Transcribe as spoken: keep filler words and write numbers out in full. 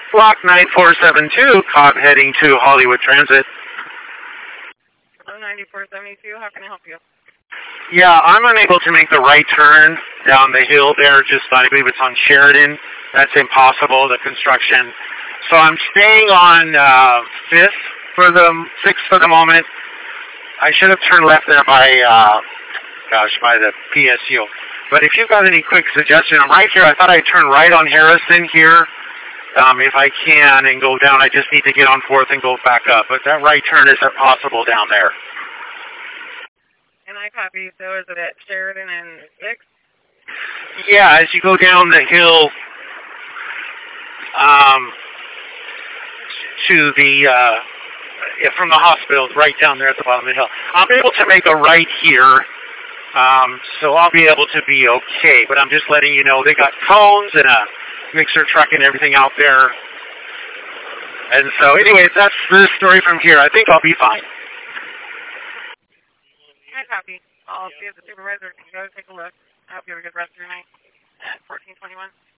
Block nine four seven two, Cobb heading to Hollywood Transit. ninety-four seventy-two, how can I help you? Yeah, I'm unable to make the right turn down the hill there, just I believe it's on Sheridan. That's impossible, the construction. So I'm staying on uh, fifth for the, sixth for the moment. I should have turned left there by, uh, gosh, by the P S U. But if you've got any quick suggestion, I'm right here. I thought I'd turn right on Harrison here. Um, if I can, and go down, I just need to get on fourth and go back up. But that right turn isn't possible down there. And I copy. So is it at Sheridan and six? Yeah, as you go down the hill um, to the, uh, yeah, from the hospital, right down there at the bottom of the hill. I'll be able to make a right here, um, so I'll be able to be okay. But I'm just letting you know they got cones and a mixer truck and everything out there. And so, anyways, that's the story from here. I think I'll be fine. I copy. I'll see if the supervisor can go take a look. I hope you have a good rest of your night. fourteen twenty-one.